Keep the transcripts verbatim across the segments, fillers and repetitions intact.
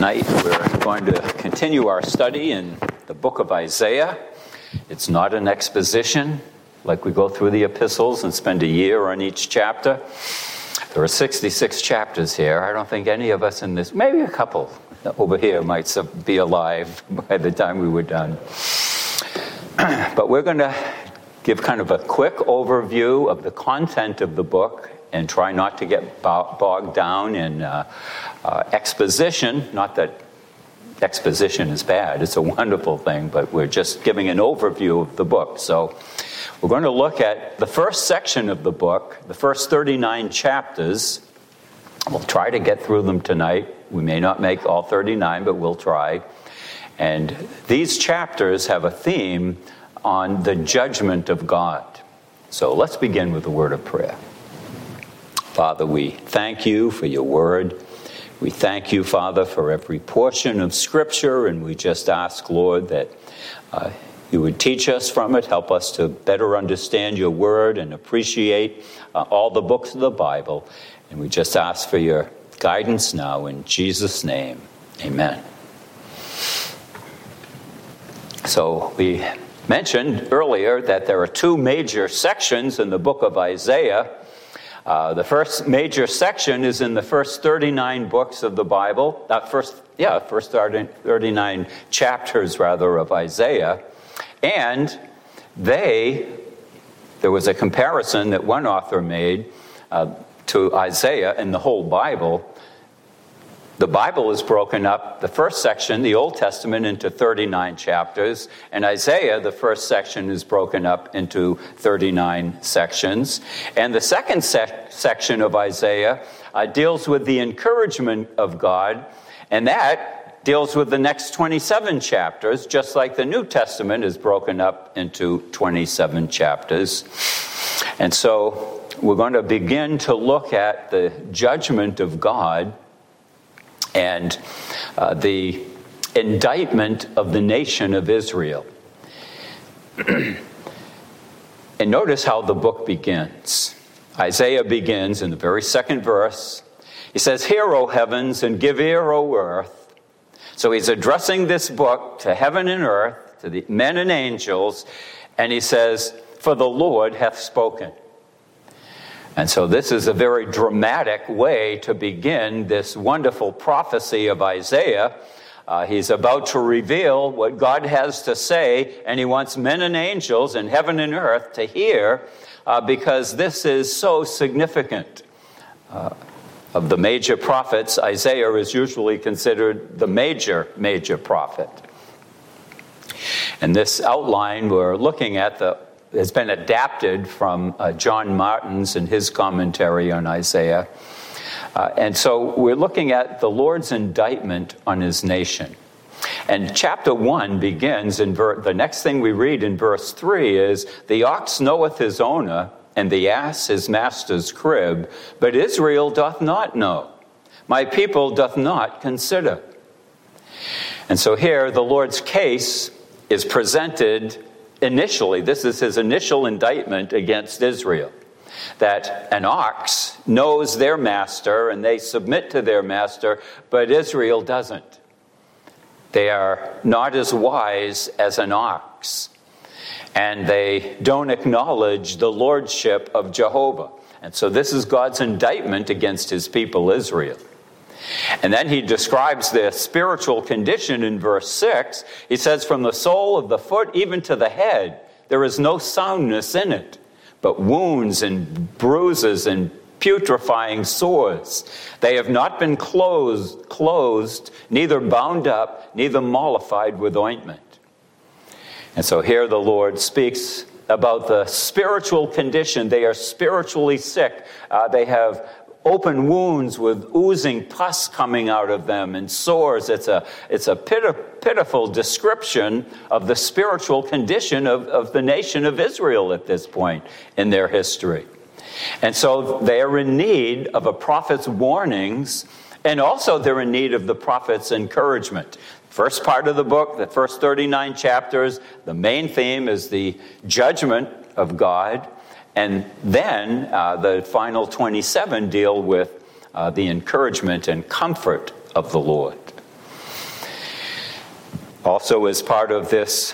Tonight we're going to continue our study in the book of Isaiah. It's not an exposition like we go through the epistles and spend a year on each chapter. There are sixty-six chapters here. I don't think any of us in this, maybe a couple over here might be alive by the time we were done. But we're going to give kind of a quick overview of the content of the book and try not to get bogged down in uh, uh, exposition. Not that exposition is bad, it's a wonderful thing, but we're just giving an overview of the book. So we're going to look at the first section of the book, the first thirty-nine chapters. We'll try to get through them tonight. We may not make all thirty-nine, but we'll try. And these chapters have a theme on the judgment of God. So let's begin with a word of prayer. Father, we thank you for your word. We thank you, Father, for every portion of Scripture, and we just ask, Lord, that uh, you would teach us from it, help us to better understand your word and appreciate uh, all the books of the Bible. And we just ask for your guidance now in Jesus' name. Amen. So we mentioned earlier that there are two major sections in the book of Isaiah. Uh, the first major section is in the first thirty-nine books of the Bible. Uh, first, yeah, first thirty-nine chapters, rather, of Isaiah. And they, there was a comparison that one author made uh, to Isaiah and the whole Bible. The Bible is broken up, the first section, the Old Testament, into thirty-nine chapters, and Isaiah, the first section, is broken up into thirty-nine sections. And the second sec- section of Isaiah uh, deals with the encouragement of God, and that deals with the next twenty-seven chapters, just like the New Testament is broken up into twenty-seven chapters. And so we're going to begin to look at the judgment of God and uh, the indictment of the nation of Israel. And notice how the book begins. Isaiah begins in the very second verse. He says, "Hear, O heavens, and give ear, O earth." So he's addressing this book to heaven and earth, to the men and angels, and he says, "For the Lord hath spoken." And so this is a very dramatic way to begin this wonderful prophecy of Isaiah. Uh, he's about to reveal what God has to say, and he wants men and angels in heaven and earth to hear, uh, because this is so significant. Uh, of the major prophets, Isaiah is usually considered the major, major prophet. And this outline we're looking at the has been adapted from uh, John Martin's and his commentary on Isaiah. Uh, and so we're looking at the Lord's indictment on his nation. And chapter one begins in ver- the next thing we read in verse three is, "The ox knoweth his owner, and the ass his master's crib, but Israel doth not know. My people doth not consider." And so here the Lord's case is presented initially. This is his initial indictment against Israel, that an ox knows their master and they submit to their master, but Israel doesn't. They are not as wise as an ox, and they don't acknowledge the lordship of Jehovah. And so this is God's indictment against his people Israel. And then he describes their spiritual condition in verse six. He says, "From the sole of the foot even to the head, there is no soundness in it, but wounds and bruises and putrefying sores. They have not been closed, closed, neither bound up, neither mollified with ointment." And so here the Lord speaks about the spiritual condition. They are spiritually sick. Uh, they have open wounds with oozing pus coming out of them and sores. It's a it's a pit- pitiful description of the spiritual condition of, of the nation of Israel at this point in their history. And so they are in need of a prophet's warnings, and also they're in need of the prophet's encouragement. First part of the book, the first thirty-nine chapters, the main theme is the judgment of God. And then uh, the final twenty-seven deal with uh, the encouragement and comfort of the Lord. Also, as part of this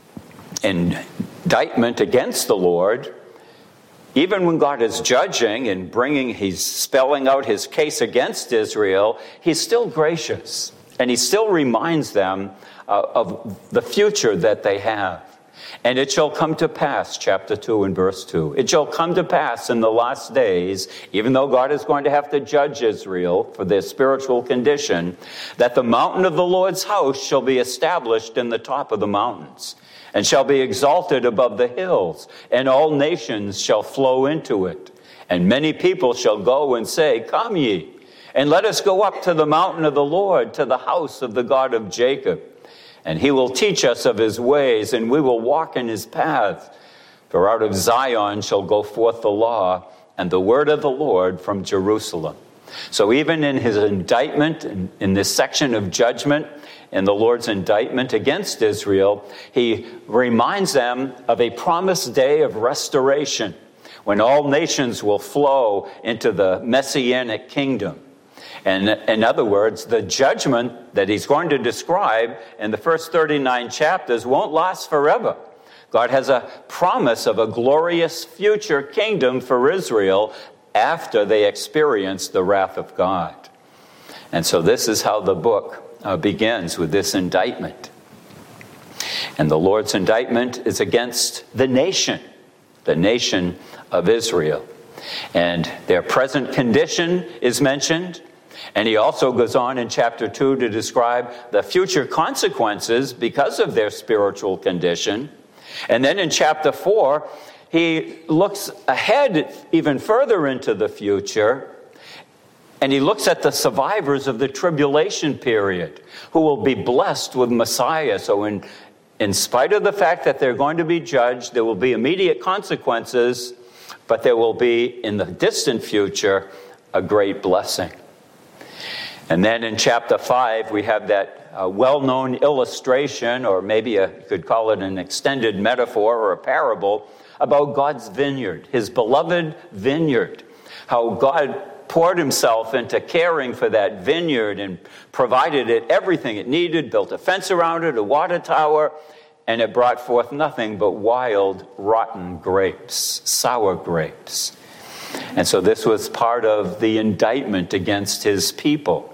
indictment against the Lord, even when God is judging and bringing, he's spelling out his case against Israel, he's still gracious. And he still reminds them uh, of the future that they have. And it shall come to pass, chapter two and verse two, it shall come to pass in the last days, even though God is going to have to judge Israel for their spiritual condition, that the mountain of the Lord's house shall be established in the top of the mountains, and shall be exalted above the hills, and all nations shall flow into it. And many people shall go and say, Come ye, and let us go up to the mountain of the Lord, to the house of the God of Jacob. And he will teach us of his ways, and we will walk in his paths. For out of Zion shall go forth the law, and the word of the Lord from Jerusalem. So even in his indictment, in, in this section of judgment, in the Lord's indictment against Israel, he reminds them of a promised day of restoration, when all nations will flow into the Messianic kingdom. And in other words, the judgment that he's going to describe in the first thirty-nine chapters won't last forever. God has a promise of a glorious future kingdom for Israel after they experience the wrath of God. And so this is how the book uh, begins, with this indictment. And the Lord's indictment is against the nation, the nation of Israel. And their present condition is mentioned. And he also goes on in chapter two to describe the future consequences because of their spiritual condition. And then in chapter four, he looks ahead even further into the future, and he looks at the survivors of the tribulation period who will be blessed with Messiah. So in, in spite of the fact that they're going to be judged, there will be immediate consequences, but there will be, in the distant future, a great blessing. And then in chapter five, we have that uh, well-known illustration, or maybe a, you could call it an extended metaphor or a parable, about God's vineyard, his beloved vineyard. How God poured himself into caring for that vineyard and provided it everything it needed, built a fence around it, a water tower, and it brought forth nothing but wild, rotten grapes, sour grapes. And so this was part of the indictment against his people.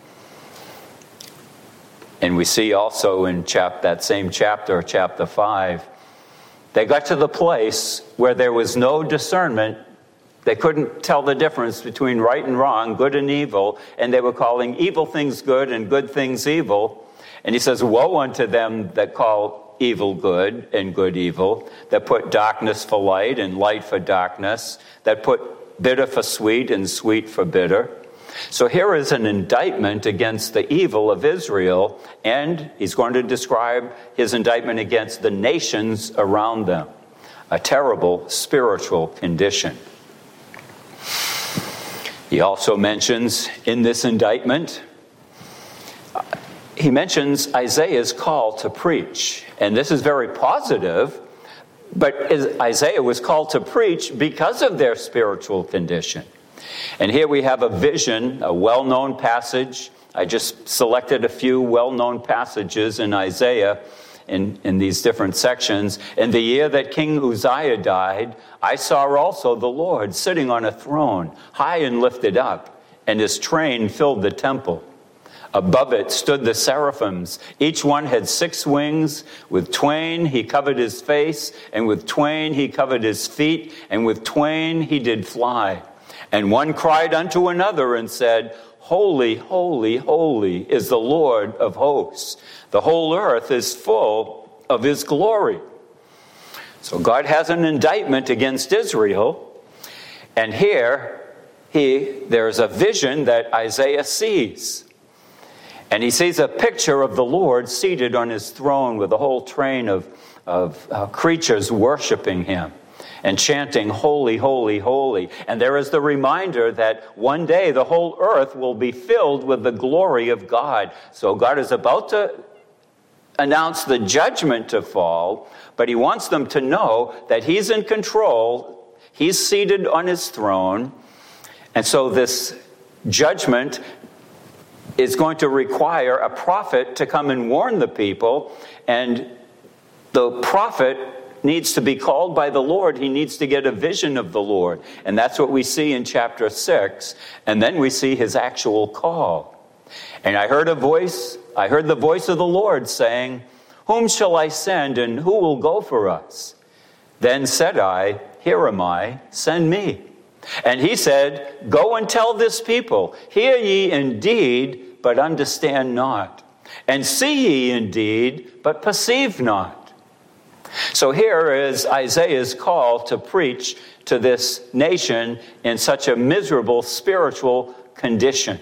And we see also in chap- that same chapter, chapter five, they got to the place where there was no discernment. They couldn't tell the difference between right and wrong, good and evil, and they were calling evil things good and good things evil. And he says, woe unto them that call evil good and good evil, that put darkness for light and light for darkness, that put bitter for sweet and sweet for bitter. So here is an indictment against the evil of Israel, and he's going to describe his indictment against the nations around them. A terrible spiritual condition. He also mentions in this indictment, he mentions Isaiah's call to preach. And this is very positive, but Isaiah was called to preach because of their spiritual condition. And here we have a vision, a well-known passage. I just selected a few well-known passages in Isaiah in, in these different sections. In the year that King Uzziah died, I saw also the Lord sitting on a throne, high and lifted up, and his train filled the temple. Above it stood the seraphims. Each one had six wings. With twain he covered his face, and with twain he covered his feet, and with twain he did fly. And one cried unto another and said, Holy, holy, holy is the Lord of hosts. The whole earth is full of his glory. So God has an indictment against Israel. And here he there's a vision that Isaiah sees. And he sees a picture of the Lord seated on his throne with a whole train of, of uh, creatures worshiping him and chanting, Holy, holy, holy. And there is the reminder that one day the whole earth will be filled with the glory of God. So God is about to announce the judgment to fall, but he wants them to know that he's in control. He's seated on his throne. And so this judgment is going to require a prophet to come and warn the people, and the prophet needs to be called by the Lord. He needs to get a vision of the Lord. And that's what we see in chapter six. And then we see his actual call. And I heard a voice, I heard the voice of the Lord saying, "Whom shall I send, and who will go for us?" Then said I, "Here am I, send me." And he said, "Go and tell this people, hear ye indeed, but understand not. And see ye indeed, but perceive not." So here is Isaiah's call to preach to this nation in such a miserable spiritual condition.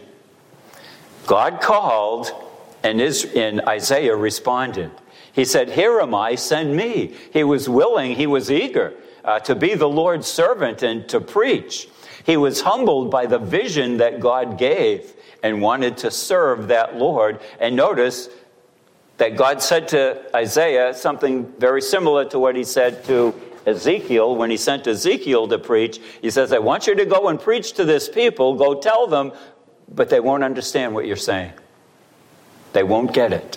God called, and Isaiah responded. He said, "Here am I, send me." He was willing, he was eager uh, to be the Lord's servant and to preach. He was humbled by the vision that God gave and wanted to serve that Lord. And notice that God said to Isaiah something very similar to what he said to Ezekiel when he sent Ezekiel to preach. He says, "I want you to go and preach to this people, go tell them, but they won't understand what you're saying. They won't get it."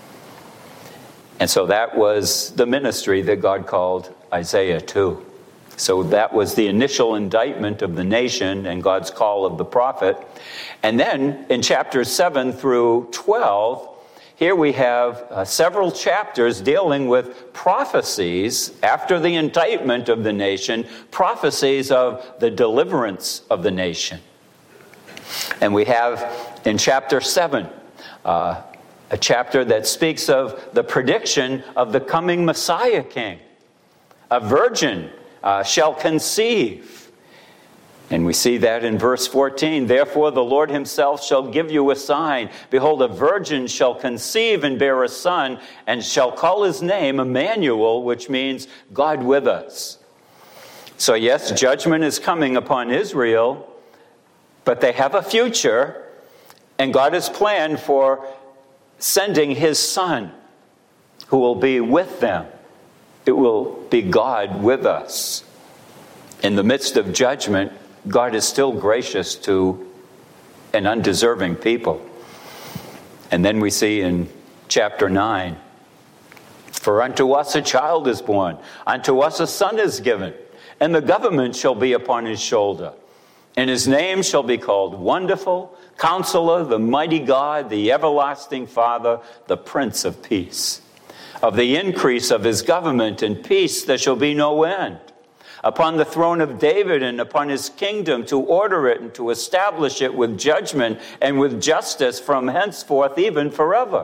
And so that was the ministry that God called Isaiah to. So that was the initial indictment of the nation and God's call of the prophet. And then in chapters seven through twelve, here we have uh, several chapters dealing with prophecies after the indictment of the nation, prophecies of the deliverance of the nation. And we have in chapter seven, uh, a chapter that speaks of the prediction of the coming Messiah King. A virgin uh, shall conceive. And we see that in verse fourteen. "Therefore the Lord himself shall give you a sign. Behold, a virgin shall conceive and bear a son, and shall call his name Emmanuel," which means God with us. So yes, judgment is coming upon Israel, but they have a future, and God has planned for sending his son who will be with them. It will be God with us. In the midst of judgment, God is still gracious to an undeserving people. And then we see in chapter nine, "For unto us a child is born, unto us a son is given, and the government shall be upon his shoulder. And his name shall be called Wonderful, Counselor, the Mighty God, the Everlasting Father, the Prince of Peace. Of the increase of his government and peace there shall be no end. Upon the throne of David and upon his kingdom, to order it and to establish it with judgment and with justice from henceforth even forever."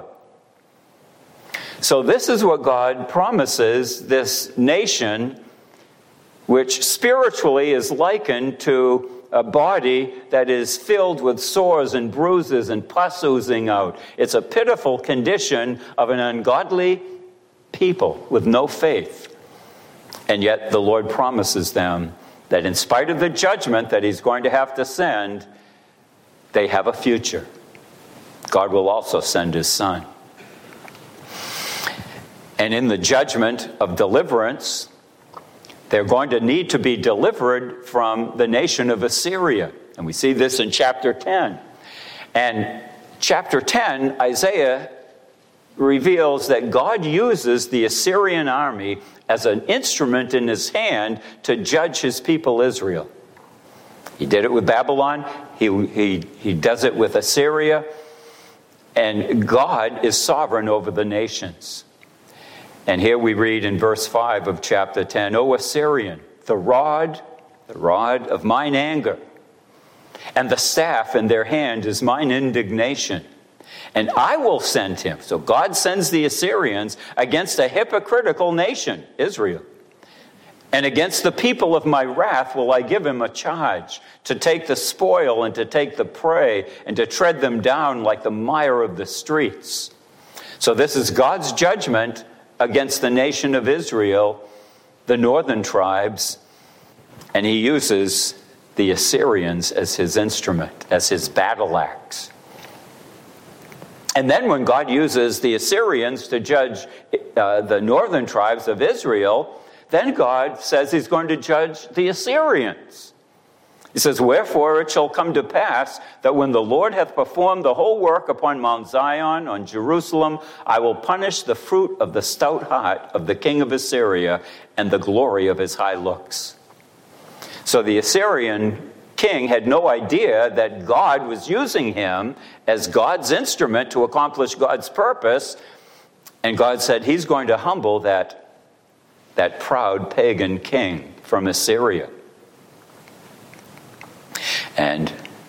So this is what God promises this nation, which spiritually is likened to a body that is filled with sores and bruises and pus oozing out. It's a pitiful condition of an ungodly people with no faith. And yet the Lord promises them that in spite of the judgment that he's going to have to send, they have a future. God will also send his son. And in the judgment of deliverance, they're going to need to be delivered from the nation of Assyria. And we see this in chapter ten. And chapter ten, Isaiah reveals that God uses the Assyrian army as an instrument in his hand to judge his people Israel. He did it with Babylon. He, he, he does it with Assyria. And God is sovereign over the nations. And here we read in verse five of chapter ten, "O Assyrian, the rod, the rod of mine anger, and the staff in their hand is mine indignation. And I will send him." So God sends the Assyrians against a hypocritical nation, Israel. "And against the people of my wrath will I give him a charge, to take the spoil and to take the prey, and to tread them down like the mire of the streets." So this is God's judgment against the nation of Israel, the northern tribes, and he uses the Assyrians as his instrument, as his battle axe. And then when God uses the Assyrians to judge uh, the northern tribes of Israel, then God says he's going to judge the Assyrians. He says, wherefore it shall come to pass that when the Lord hath performed the whole work upon Mount Zion, on Jerusalem, I will punish the fruit of the stout heart of the king of Assyria and the glory of his high looks. So the Assyrian king had no idea that God was using him as God's instrument to accomplish God's purpose. And God said he's going to humble that, that proud pagan king from Assyria. And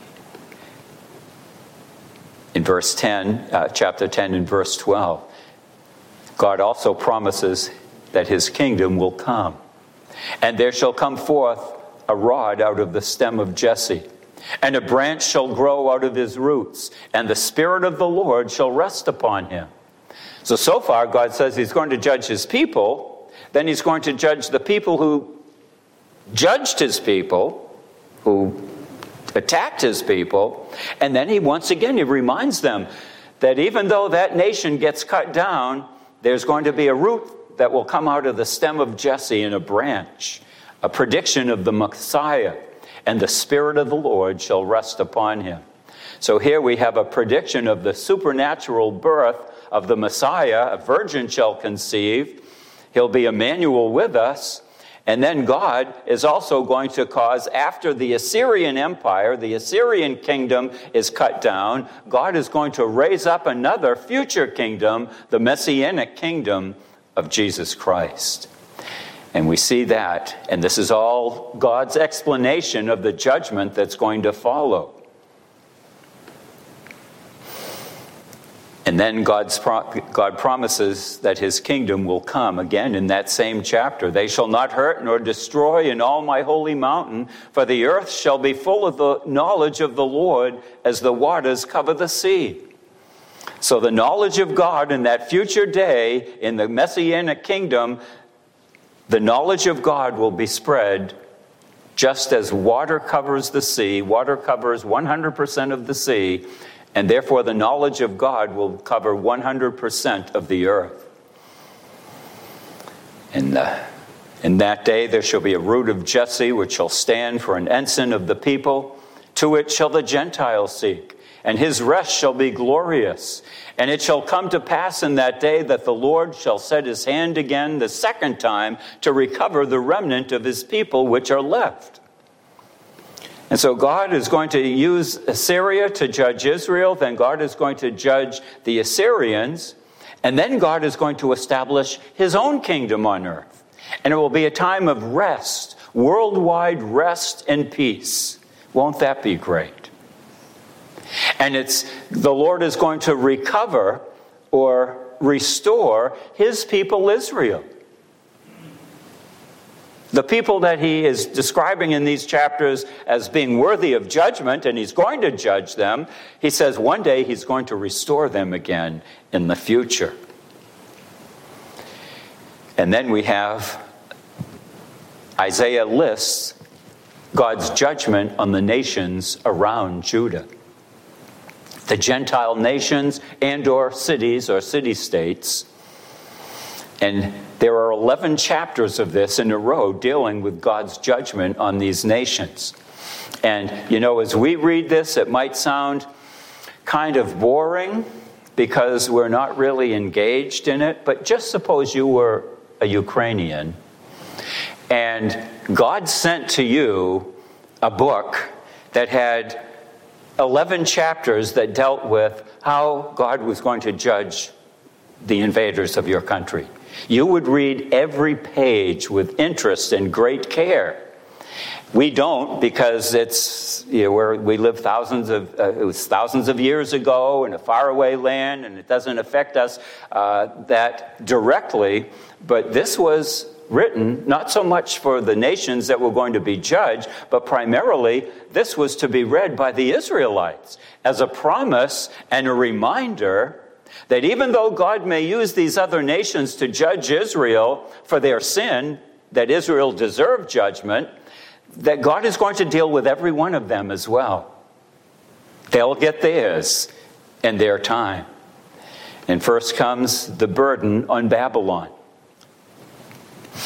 in verse ten, uh, chapter ten and verse twelve, God also promises that his kingdom will come. And there shall come forth a rod out of the stem of Jesse, and a branch shall grow out of his roots, and the Spirit of the Lord shall rest upon him. So, so far, God says he's going to judge his people. Then he's going to judge the people who judged his people, who attacked his people. And then he, once again, he reminds them that even though that nation gets cut down, there's going to be a root that will come out of the stem of Jesse in a branch, a prediction of the Messiah, and the Spirit of the Lord shall rest upon him. So here we have a prediction of the supernatural birth of the Messiah. A virgin shall conceive. He'll be Emmanuel with us. And then God is also going to cause, after the Assyrian Empire, the Assyrian kingdom is cut down, God is going to raise up another future kingdom, the Messianic kingdom of Jesus Christ. And we see that, and this is all God's explanation of the judgment that's going to follow. And then God's pro- God promises that his kingdom will come again in that same chapter. They shall not hurt nor destroy in all my holy mountain, for the earth shall be full of the knowledge of the Lord as the waters cover the sea. So the knowledge of God in that future day, in the Messianic kingdom, the knowledge of God will be spread just as water covers the sea. Water covers one hundred percent of the sea, and therefore the knowledge of God will cover one hundred percent of the earth. And uh, in that day there shall be a root of Jesse, which shall stand for an ensign of the people. To it shall the Gentiles seek, and his rest shall be glorious. And it shall come to pass in that day that the Lord shall set his hand again the second time to recover the remnant of his people which are left. And so God is going to use Assyria to judge Israel. Then God is going to judge the Assyrians. And then God is going to establish his own kingdom on earth. And it will be a time of rest, worldwide rest and peace. Won't that be great? And it's the Lord is going to recover or restore his people Israel. The people that he is describing in these chapters as being worthy of judgment, and he's going to judge them, he says one day he's going to restore them again in the future. And then we have Isaiah lists God's judgment on the nations around Judah. The Gentile nations and or cities or city-states. And there are eleven chapters of this in a row dealing with God's judgment on these nations. And, you know, as we read this, it might sound kind of boring because we're not really engaged in it. But just suppose you were a Ukrainian and God sent to you a book that had eleven chapters that dealt with how God was going to judge the invaders of your country. You would read every page with interest and great care. We don't, because it's, you know, where we live thousands of uh, it was thousands of years ago in a faraway land, and it doesn't affect us uh, that directly. But this was written not so much for the nations that were going to be judged, but primarily this was to be read by the Israelites as a promise and a reminder that even though God may use these other nations to judge Israel for their sin, that Israel deserved judgment, that God is going to deal with every one of them as well. They'll get theirs in their time. And first comes the burden on Babylon. In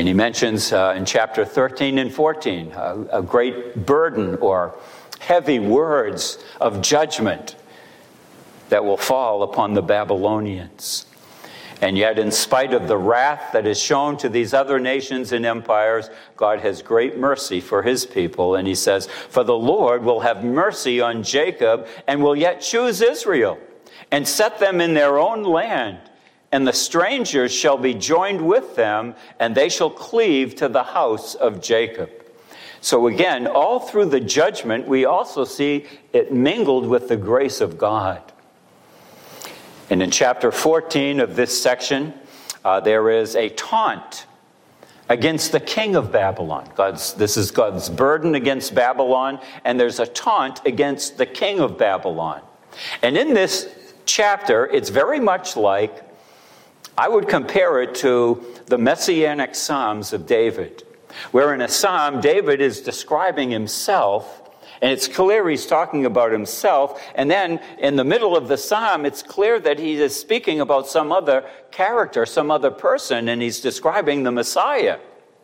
And he mentions uh, in chapter thirteen and fourteen uh, a great burden or heavy words of judgment that will fall upon the Babylonians. And yet, in spite of the wrath that is shown to these other nations and empires, God has great mercy for his people. And he says, "For the Lord will have mercy on Jacob and will yet choose Israel and set them in their own land. And the strangers shall be joined with them, and they shall cleave to the house of Jacob." So again, all through the judgment, we also see it mingled with the grace of God. And in chapter fourteen of this section, uh, there is a taunt against the king of Babylon. God's, this is God's burden against Babylon, and there's a taunt against the king of Babylon. And in this chapter, it's very much like, I would compare it to the Messianic Psalms of David, where in a psalm, David is describing himself, and it's clear he's talking about himself. And then in the middle of the psalm, it's clear that he is speaking about some other character, some other person, and he's describing the Messiah.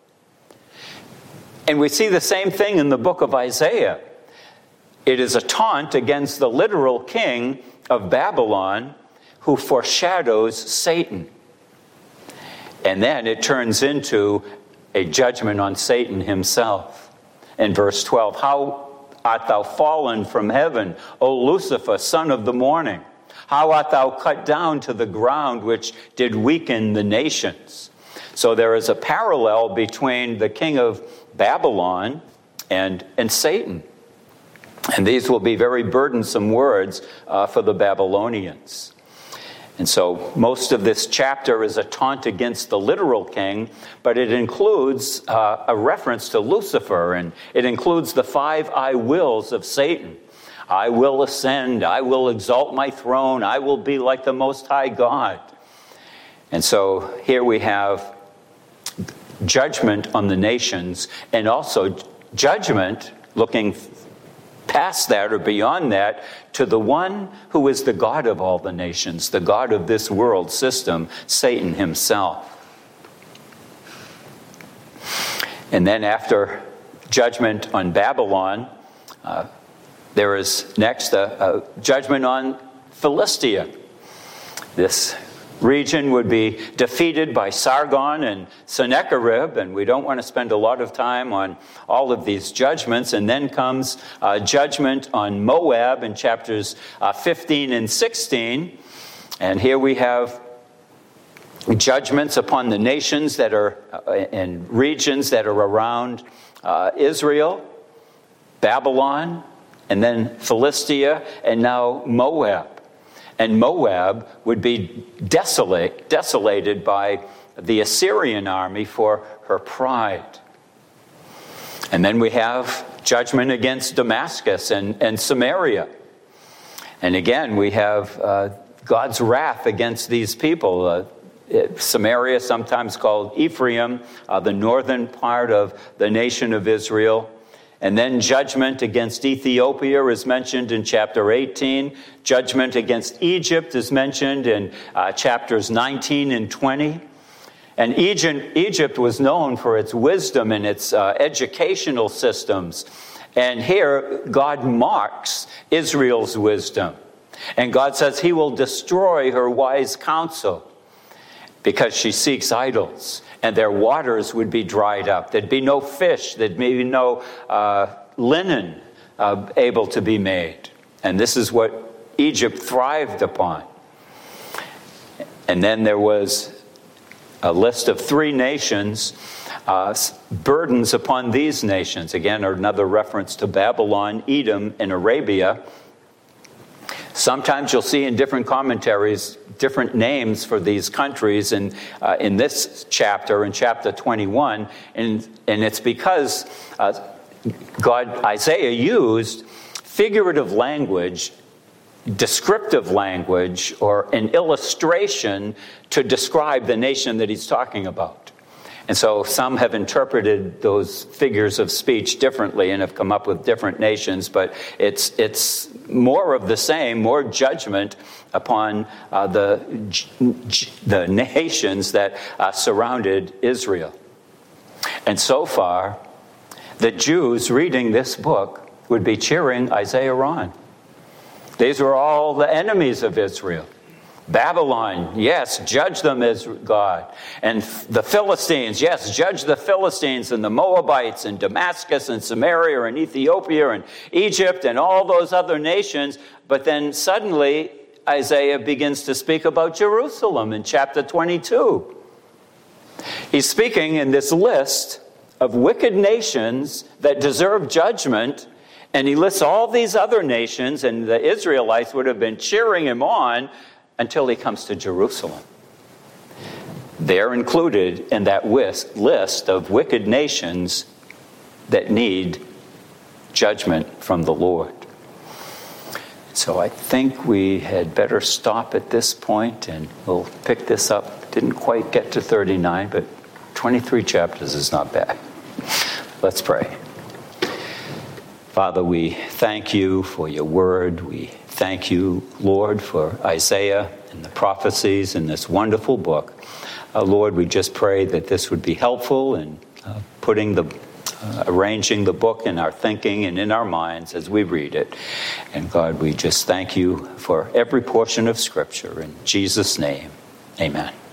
And we see the same thing in the book of Isaiah. It is a taunt against the literal king of Babylon who foreshadows Satan. And then it turns into a judgment on Satan himself. In verse twelve, "How art thou fallen from heaven, O Lucifer, son of the morning? How art thou cut down to the ground, which did weaken the nations?" So there is a parallel between the king of Babylon and, and Satan. And these will be very burdensome words uh, for the Babylonians. And so most of this chapter is a taunt against the literal king, but it includes uh, a reference to Lucifer, and it includes the five I wills of Satan. I will ascend, I will exalt my throne, I will be like the Most High God. And so here we have judgment on the nations, and also judgment looking past that or beyond that to the one who is the God of all the nations, the God of this world system, Satan himself. And then after judgment on Babylon, uh, there is next a, a judgment on Philistia. This region would be defeated by Sargon and Sennacherib, and we don't want to spend a lot of time on all of these judgments. And then comes uh, judgment on Moab in chapters uh, fifteen and sixteen. And here we have judgments upon the nations that are uh, and regions that are around uh, Israel, Babylon, and then Philistia, and now Moab. And Moab would be desolate, desolated by the Assyrian army for her pride. And then we have judgment against Damascus and, and Samaria. And again, we have uh, God's wrath against these people. Uh, it, Samaria, sometimes called Ephraim, uh, the northern part of the nation of Israel. And then judgment against Ethiopia is mentioned in chapter eighteen. Judgment against Egypt is mentioned in uh, chapters nineteen and twenty. And Egypt, Egypt was known for its wisdom and its uh, educational systems. And here, God mocks Israel's wisdom. And God says he will destroy her wise counsel because she seeks idols. And their waters would be dried up. There'd be no fish. There'd be no uh, linen uh, able to be made. And this is what Egypt thrived upon. And then there was a list of three nations, uh, burdens upon these nations. Again, another reference to Babylon, Edom, and Arabia. Sometimes you'll see in different commentaries different names for these countries, and uh, in this chapter, in chapter twenty-one, and and it's because uh, God, Isaiah used figurative language, descriptive language, or an illustration to describe the nation that he's talking about. And so some have interpreted those figures of speech differently and have come up with different nations, but it's it's more of the same, more judgment upon uh, the, the nations that uh, surrounded Israel. And so far, the Jews reading this book would be cheering Isaiah on. These were all the enemies of Israel. Babylon, yes, judge them as God. And the Philistines, yes, judge the Philistines and the Moabites and Damascus and Samaria and Ethiopia and Egypt and all those other nations. But then suddenly Isaiah begins to speak about Jerusalem in chapter twenty-two. He's speaking in this list of wicked nations that deserve judgment. And he lists all these other nations, and the Israelites would have been cheering him on until he comes to Jerusalem. They're included in that list of wicked nations that need judgment from the Lord. So I think we had better stop at this point, and we'll pick this up. Didn't quite get to thirty-nine, but twenty-three chapters is not bad. Let's pray. Father, we thank you for your word. We thank you, Lord, for Isaiah and the prophecies in this wonderful book. Uh, Lord, we just pray that this would be helpful in uh, putting the, uh, arranging the book in our thinking and in our minds as we read it. And God, we just thank you for every portion of Scripture. In Jesus' name, amen.